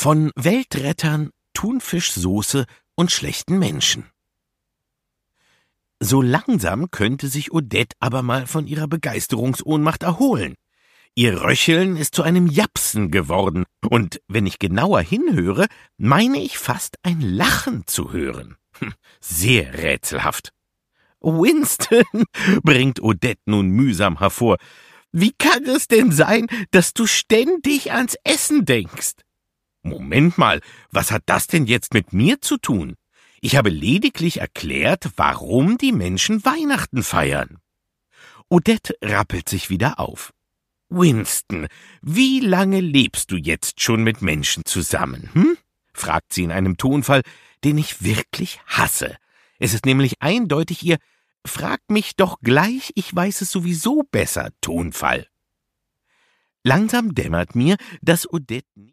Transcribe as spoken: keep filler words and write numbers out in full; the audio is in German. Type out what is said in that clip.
Von Weltrettern, Thunfischsoße und schlechten Menschen. So langsam könnte sich Odette aber mal von ihrer Begeisterungsohnmacht erholen. Ihr Röcheln ist zu einem Japsen geworden, und wenn ich genauer hinhöre, meine ich fast ein Lachen zu hören. Hm, sehr rätselhaft. »Winston«, bringt Odette nun mühsam hervor, »wie kann es denn sein, dass du ständig ans Essen denkst?« »Moment mal, was hat das denn jetzt mit mir zu tun? Ich habe lediglich erklärt, warum die Menschen Weihnachten feiern.« Odette rappelt sich wieder auf. »Winston, wie lange lebst du jetzt schon mit Menschen zusammen, hm?« fragt sie in einem Tonfall, den ich wirklich hasse. Es ist nämlich eindeutig ihr »Frag mich doch gleich, ich weiß es sowieso besser« Tonfall. Langsam dämmert mir, dass Odette